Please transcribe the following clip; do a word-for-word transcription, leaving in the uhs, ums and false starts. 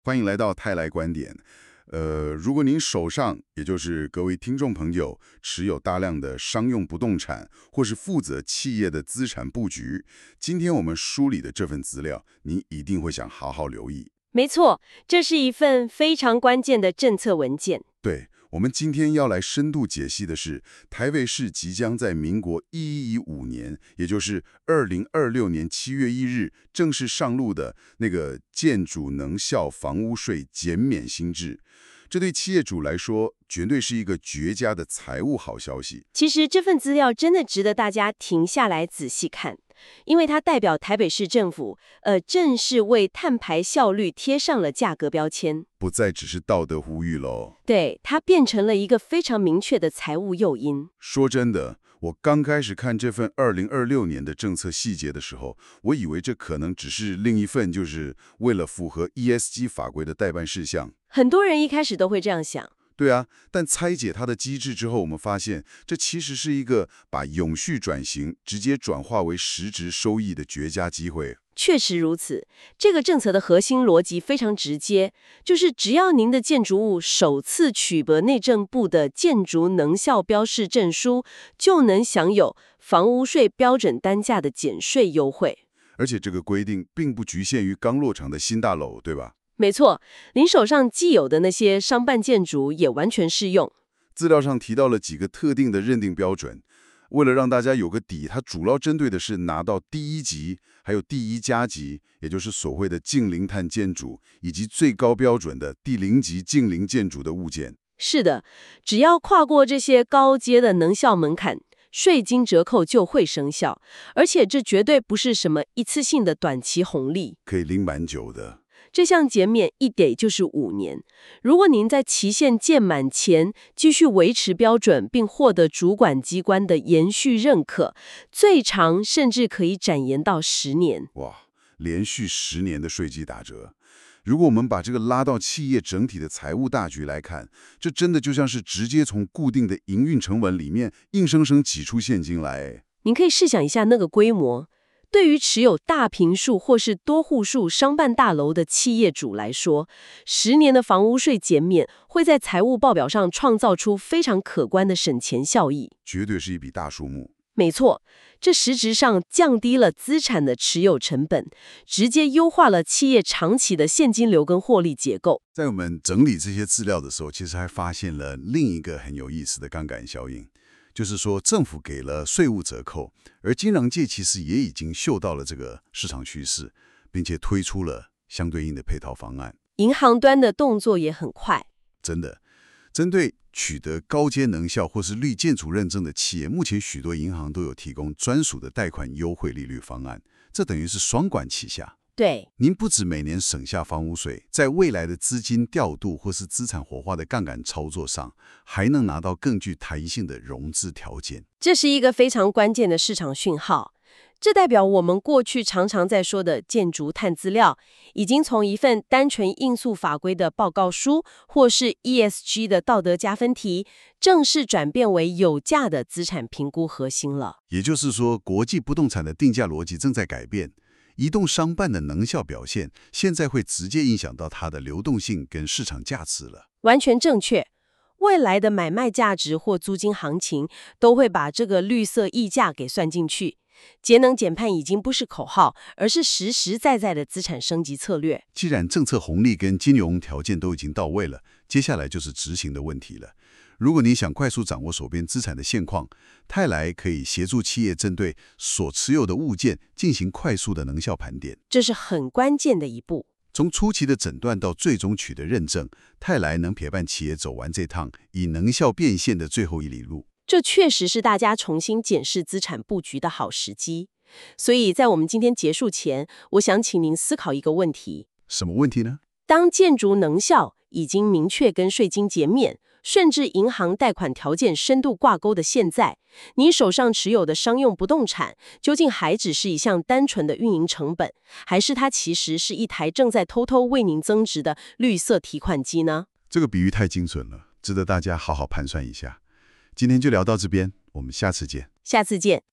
欢迎来到泰来观点。呃，如果您手上，也就是各位听众朋友，持有大量的商用不动产，或是负责企业的资产布局，今天我们梳理的这份资料，您一定会想好好留意。 没错，这是一份非常关键的政策文件。 对，我们今天要来深度解析的是台北市即将在民国一一一五年，也就是二零二六年七月一日正式上路的那个建筑能效房屋税减免新制。这对企业主来说，绝对是一个绝佳的财务好消息。 其实这份资料真的值得大家停下来仔细看，因为它代表台北市政府，呃，正式为碳排效率贴上了价格标签， 不再只是道德呼吁喽。 对，它变成了一个非常明确的财务诱因。 说真的，我刚开始看这份二零二六年的政策细节的时候，我以为这可能只是另一份就是为了符合 E S G 法规的代办事项。 很多人一开始都会这样想。 对啊，但拆解它的机制之后，我们发现这其实是一个把永续转型直接转化为实质收益的绝佳机会。 确实如此，这个政策的核心逻辑非常直接，就是只要您的建筑物首次取得内政部的建筑能效标示证书，就能享有房屋税标准单价的减税优惠。 而且这个规定并不局限于刚落成的新大楼，对吧？ 没错，您手上既有的那些商办建筑也完全适用。 资料上提到了几个特定的认定标准，为了让大家有个底，它主要针对的是拿到第一级，还有第一加级，也就是所谓的净零碳建筑，以及最高标准的第零级净零建筑的物件。 是的，只要跨过这些高阶的能效门槛，税金折扣就会生效，而且这绝对不是什么一次性的短期红利， 可以领蛮久的。 这项减免一给就是五年。如果您在期限届满前继续维持标准，并获得主管机关的延续认可，最长甚至可以展延到十年。 哇，连续十年的税基打折。如果我们把这个拉到企业整体的财务大局来看，这真的就像是直接从固定的营运成本里面硬生生挤出现金来。 您可以试想一下那个规模。对于持有大坪数或是多户数商办大楼的企业主来说，十年的房屋税减免会在财务报表上创造出非常可观的省钱效益， 绝对是一笔大数目。 没错，这实质上降低了资产的持有成本，直接优化了企业长期的现金流跟获利结构。 在我们整理这些资料的时候，其实还发现了另一个很有意思的杠杆效应。就是说，政府给了税务折扣，而金融界其实也已经嗅到了这个市场趋势，并且推出了相对应的配套方案。 银行端的动作也很快。 真的，针对取得高阶能效或是绿建筑认证的企业，目前许多银行都有提供专属的贷款优惠利率方案，这等于是双管齐下。 对， 您不止每年省下房屋税，在未来的资金调度或是资产活化的杠杆操作上，还能拿到更具弹性的融资条件。 这是一个非常关键的市场讯号。这代表我们过去常常在说的建筑碳资料，已经从一份单纯应诉法规的报告书，或是 E S G 的道德加分题，正式转变为有价的资产评估核心了。 也就是说，国际不动产的定价逻辑正在改变。移动商办的能效表现，现在会直接影响到它的流动性跟市场价值了。 完全正确。未来的买卖价值或租金行情，都会把这个绿色溢价给算进去。节能减碳已经不是口号，而是实实在在的资产升级策略。 既然政策红利跟金融条件都已经到位了，接下来就是执行的问题了。如果你想快速掌握手边资产的现况，泰来可以协助企业针对所持有的物件进行快速的能效盘点， 这是很关键的一步。 从初期的诊断到最终取得认证，泰来能陪伴企业走完这趟以能效变现的最后一里路。 这确实是大家重新检视资产布局的好时机。所以在我们今天结束前，我想请您思考一个问题。 什么问题呢？ 当建筑能效已经明确跟税金减免，甚至银行贷款条件深度挂钩的现在，你手上持有的商用不动产，究竟还只是一项单纯的运营成本，还是它其实是一台正在偷偷为您增值的绿色提款机呢？ 这个比喻太精准了，值得大家好好盘算一下。今天就聊到这边，我们下次见。 下次见。